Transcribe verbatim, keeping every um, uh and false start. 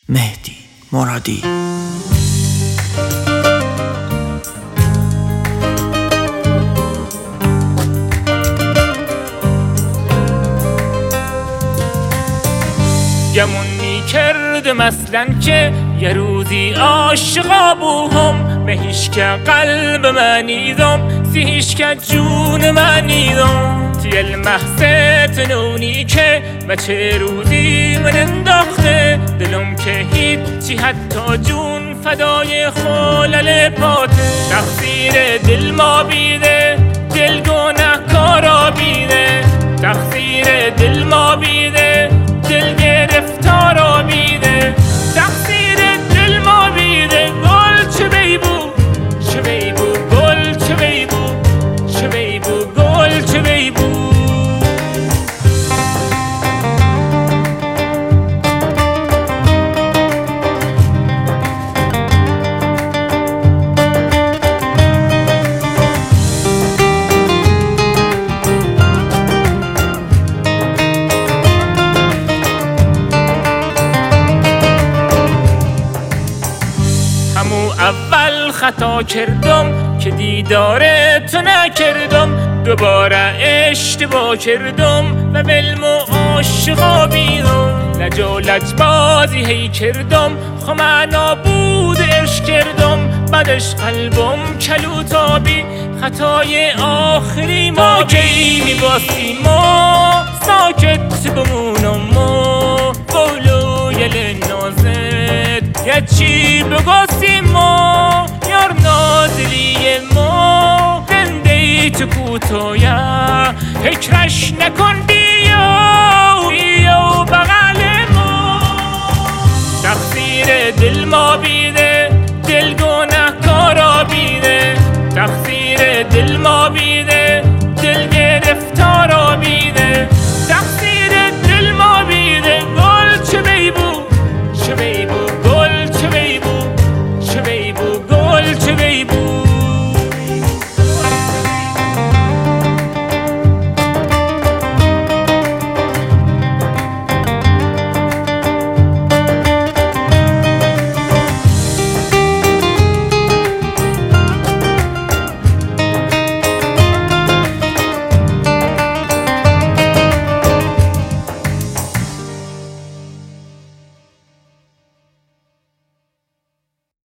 مهدی مرادی. گمون می کردم اصلا که یه روزی عاشقا بوهم، به هیچ که قلب من نیدم، سی هیچ که جون من نیدم. تی المحسه نونی که و چه روزی من انداخته دلم که هیچی حتی جون فدای خلل پاته. تقصیر دل ما بیده، دل گناه کارا بیده، تقصیر دل ما بیده، دل گرفتارا بیده، تقصیر دل ما بیده. گل چه بیبو چه بیبو گل چه بیبو چه بیبو گل چه بیبو. اول خطا کردم که دیدار تو نکردم، دوباره اشتباه کردم و بلمو عاشقا بیدم. لجا لجبازی هی کردم خو معنا بود عشق کردم، بعدش قلبم کلوتابی خطای آخری ما کی میباسی ما ساکت بمونم ما بولو یل نازت یه چی بگاسی ما یار نازلی ما دنده تو کوتایا فکرش نکن بیا بیا بغل ما. تقصیر دل ما بیده،